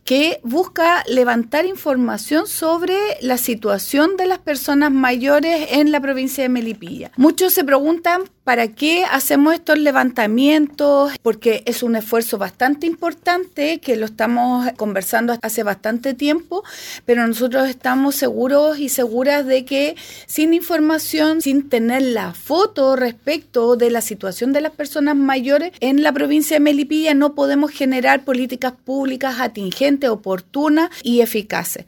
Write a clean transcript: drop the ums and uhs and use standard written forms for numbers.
que busca levantar información sobre la situación de las personas mayores en la provincia de Melipilla. Muchos se preguntan ¿para qué hacemos estos levantamientos? Porque es un esfuerzo bastante importante que lo estamos conversando hace bastante tiempo, pero nosotros estamos seguros y seguras de que sin información, sin tener la foto respecto de la situación de las personas mayores en la provincia de Melipilla, no podemos generar políticas públicas atingentes, oportunas y eficaces.